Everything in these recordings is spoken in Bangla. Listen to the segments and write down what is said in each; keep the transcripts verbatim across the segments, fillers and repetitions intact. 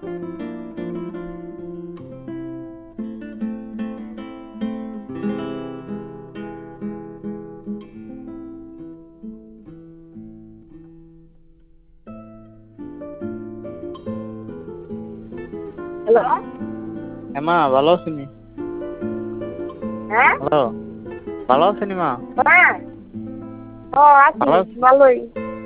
হ্যালো মা ভালো আছেন? হ্যাঁ হ্যালো ভালো আছেন মা? হ্যাঁ ও আছি ভালো ভালোই।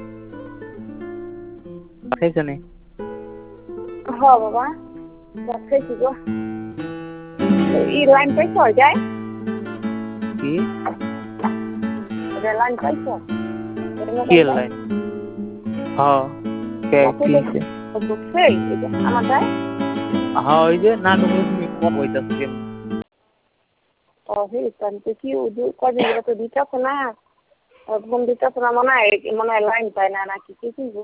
খাইছেন? হ বাবা ভাত খাইছি গো। এই লাইন পাইছো যায় কি লাইন পাইছো কি লাইন? হ্যাঁ কে কি হইছে? ঢুকছে আমাদের হ্যাঁ ওই যে নাটক কম হইতাছে। ও হেইতাম তো কি কদিন ধরে তো দিতেছ না একদম দিতেছ না মনে হয় মনে হয় লাইন পায় না নাকি কি কিনবো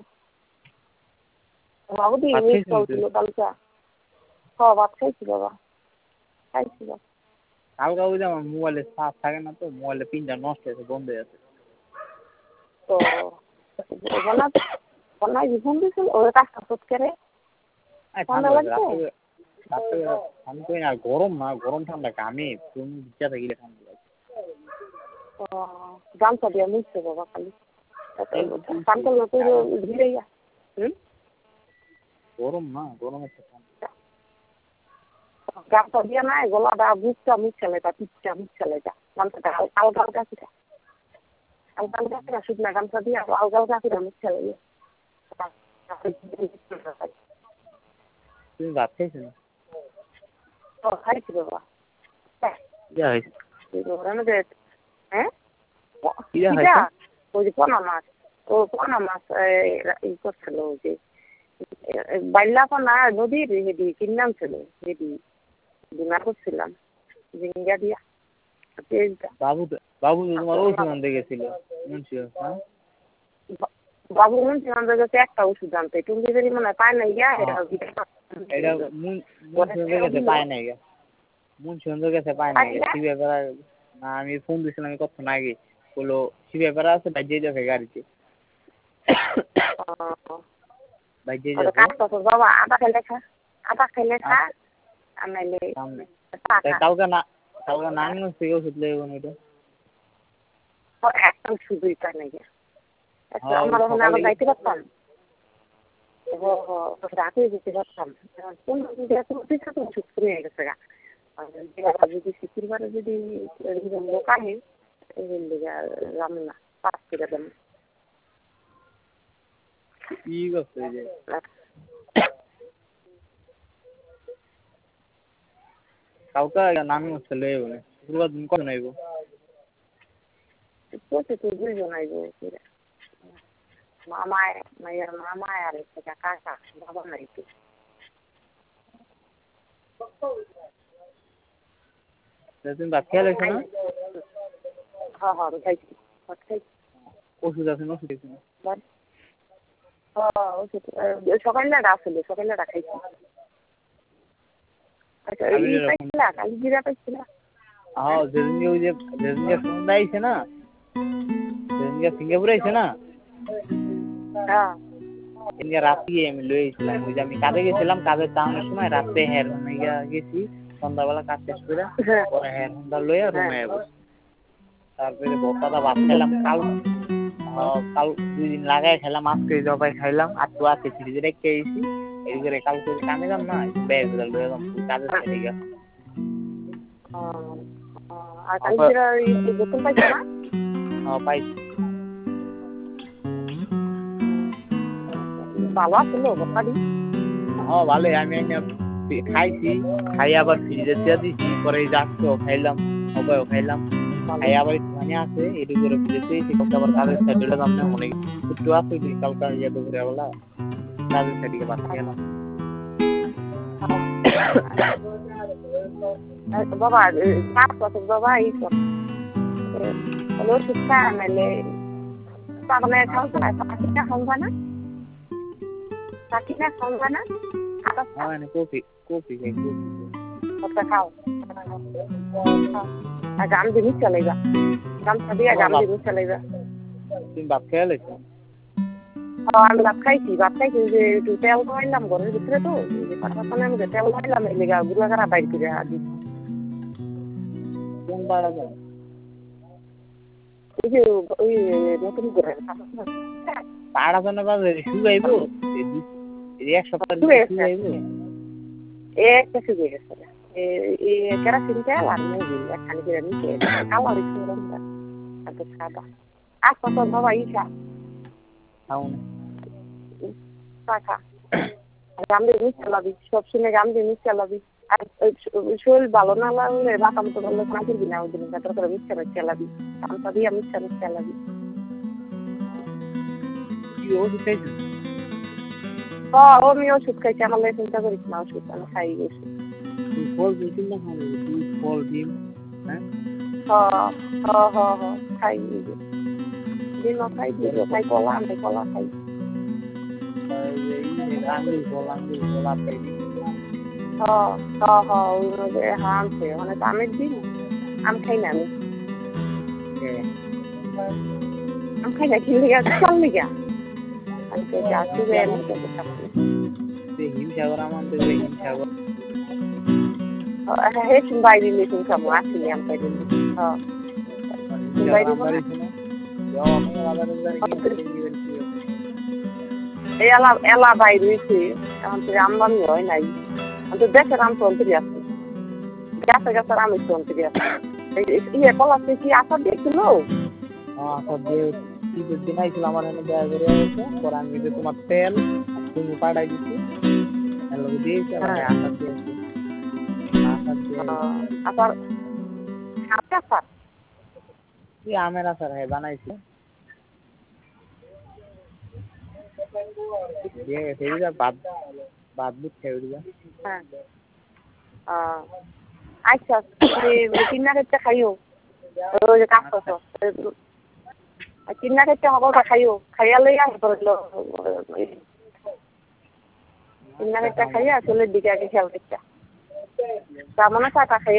বাবু দি মিস করছিল কালকে। হ ভাত খাইছি বাবা খাইছিল। কালকে ওই যে আমার মোবাইলে চার্জ থাকে না, তো মোবাইলে পিনটা নষ্ট হয়েছে, বন্ধ হয়ে আছে। তো বনা বনাই ফোন দিছিল ওর কাজটা ফোট করে ঠান্ডা লাগছে। আমি কই না গরম না, গরম ঠান্ডা কামে তুমি ইচ্ছা থাকিলে ঠান্ডা লাগে। ও গামছা দিয়ে মুছছে বাবা খালি কানটা লোকে ধীরে যা। হুম গরম না, গরম একটা ঠান্ডা গামছা দিয়ে নাই গলাটা বুঝটা মুছছে লেটা পিঠটা মুছছে লেটা গামছাটা আলগা আলগা ছিল আলগা আলগা ছিল শুকনা গামছা দিয়ে আলগা আলগা ছিল মুছছে লেগে। তুমি ভাত খাইছো না? ও খাইছি বাবা। ইয়া হয়েছে হ্যাঁ ইয়া হয়েছে ওই যে পোনা মাছ ও পোনা মাছ ই করছিল ওই যে বাইলা পোনা নদীর হেদি কিনলাম ছিল হেদি ডিমার করছিলাম জিঙ্গা দিয়া বাবু বাবু তো তোমার ওষুধ আনতে গেছিল মুন্সি। হ্যাঁ বাবু মুন্সি আনতে গেছে একটা ওষুধ আনতে টুঙ্গি বেরি মনে হয় পায় না গিয়া এটা মুন্সি গেছে পায় নাই গা মুন্সি গেছে পায় নাই সিবিআই বেড়া না। আমি ফোন দিছিলাম আমি কতক্ষণ আগে বললো সিবিআই বেড়া আছে বাজিয়ে যাবে গাড়িতে বাজিয়ে যাবে। বাবা আটা খাইলে খা আটা খাইলে খা আর নাইলে কালকে না কালকে নারায়ণগঞ্জ থেকে ওষুধ লেগে গেল এটা একদম শুধুই পায় না গিয়া আমার ওখানে আবার যাইতে পারতাম রাতে যেতে পারতাম ওষুধ শুরু হয়ে গেছে গা যদি শুক্রবারে যদি লোক আনে রাম না পাঁচ করে দেন ঠিক আছে যে কাউকে নামি হচ্ছে লয়ে বলে শুক্রবার দিন কবে নাইব তো দুইজন আইব মামায় মায়ের মামায় আর কাকা বাবা নাইতো তুমি ভাত খেয়ে লেছো না? হ্যাঁ হ্যাঁ খাইছি ভাত খাইছি। ওষুধ আছে না? ওষুধ আছে না? ওষুধ সকালটা আসলে সকালটা খাইছি। আচ্ছা এই পাইছিলা কালি জিরা পাইছিলা? হ্যাঁ যেদিন ওই যে যেদিন ফোনটা আইছে না যেদিন সিঙ্গাপুরে আইছে না হ্যাঁ সেদিন রাত্রি আমি লয়ে গেছিলাম ওই যে আমি কাজে গেছিলাম কাজের টাউনের সময় রাত্রে হের গেছি সন্ধ্যাবেলা কাজ শেষ করে পরে হের হোন্ডা লইয়া রুমে যাবো। তারপরে বড়টা ভাত খাইলাম কাল কাল দুই দিন লাগাই খাইলাম আজকে জবাই খাইলাম আর তো আছে ফ্রিজে রেখে আইছি এই করে কালকে কামে যাম না ব্যাগ লয়ে যাম কাজের সাইডে গিয়া। আর কালি জিরা বোতল পাইছো না? হ্যাঁ পাইছি। ভালো আছিল বাড়ি? হ্যাঁ ভালোই আমি খাইছি খাই আবার ফ্রিজে দিয়ে দিছি পরে যাচ্ছো খাইলাম সবাইও খাইলাম খাই আবার একটুখানি আছে এটু করে ফ্রিজে দিয়েছি আবার কাজের সাইডে যাম না অনেক একটু আছে কালকে ইয়ে দুপুরে বেলা কাজের সাইডে ভাত খেলাম। বাবা বাবা এই সব ওষুধ খা নাইলে পাগলে খাও পাখিটা খাওয়া না পাখিটা খাওয়া না হ্যাঁ কফি কফি খাই কফি খাও আর গাম দিন চলেগা গাম দিয়ে গাম দিন চলেগা। তুমি ভাত খেয়ে লেছো? আমি ভাত খাইছি ভাত খাইছি যে একটু তেল খাইলাম ঘরের ভিতরে তো যে পাঠাপানে আমি তেল খাইলাম এই লেগা গুলা কারা বাইর করে দিচ্ছি কোন পাড়া যায় ওই যে ওই নতুন করে পাড়া জানে বাজে শুকাইবো এই এক সপ্তাহ শুকাইবো একটা শুকিয়ে গেছে এই কেরাসিন তেল আর মুগি একখানি করে নিচে কালো হয়েছে রঙটা এত সাদা আস্তে আস্তে বাবা ইসা খাও না পাখা গাম দিয়ে মিস চালাবি সব শুনে গাম দিয়ে মিস চালাবি আর শরীর ভালো না লাগলে মাথা মতো ধরলে না করবি না ওই দিন তারপর করে মিস চালাবি কামটা দিয়ে মিস মিস চালাবি কি ওষুধ খাইছিস ও আমি ওষুধ খাইছি আমার লেগে চিন্তা করিস না ওষুধ আমি খাই গেছি ফল দুই না খাবো দুধ ফল ডিম হ্যাঁ হ্যাঁ হ্যাঁ হ্যাঁ হ্যাঁ খাই ডিম খাই ডিম খাই কলা আমি কলা খাই আঙ্গুর ফল আঙ্গুর ফল আপেল হ্যাঁ হ্যাঁ হ্যাঁ ওই মধ্যে হ্যাঁ আনছে অনেক আমের দিন আম খাই না আমি আম খাই না কিনলে গেছে চল লিগা আমি তো যাচ্ছি যে আমি তো হিমসাগর আমার তো হিমসাগর হ্যাঁ হে শুনবাই দিলে শুন খাবো আসিনি আম খাই দিলে হ্যাঁ শুনবাই দিব এই এলা এলা বাইর হয়েছে এখন তো আমদানি হয় নাই এখন তো দেশের আম তো অন্তরি আছে গাছে গাছের আম তো অন্তরি আছে ইয়ে কলাতে কি আচার দিয়েছিল আচার দিয়ে ঈদের দিন আইছিল আমার এনে দেয়া করে আছে পরে আমি যে তোমার তেল তুমি পাঠাই দিচ্ছি এলো দিয়েছি আচার দিয়েছি আচার দিয়ে আচার আচার আচার কি আমের আচার হ্যাঁ বানাইছি দিয়ে ফেরি যা বাদ বাদ বুঝ খেয়ে উঠবা হ্যাঁ আচ্ছা কিনা খেতে খাইও ওই যে কাজ করছো কিনা খেতে সকলটা খাইও খাইয়া লইয়া কিনা খেতে খাইয়া চুলের দিকে আগে খেয়াল করতে তার মানে চাটা খাইয়া